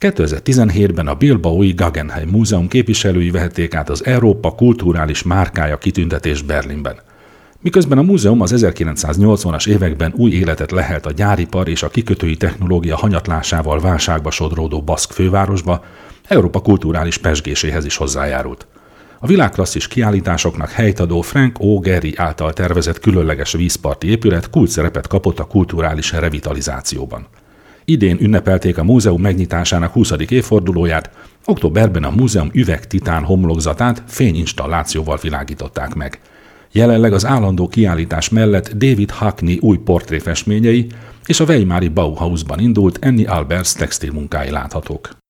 2017-ben a Bilbaói Guggenheim Múzeum képviselői vehették át az Európa kulturális márkája kitüntetést Berlinben. Miközben a múzeum az 1980-as években új életet lehelt a gyáripar és a kikötői technológia hanyatlásával válságba sodródó baszk fővárosba, Európa kulturális pezsgéséhez is hozzájárult. A világklasszis kiállításoknak helytadó Frank O. Gehry által tervezett különleges vízparti épület kulcsszerepet kapott a kulturális revitalizációban. Idén ünnepelték a múzeum megnyitásának 20. évfordulóját, októberben a múzeum üvegtitán homlokzatát fényinstallációval világították meg. Jelenleg az állandó kiállítás mellett David Hockney új portréfestményei és a weimari Bauhausban indult Annie Albers textilmunkái láthatók.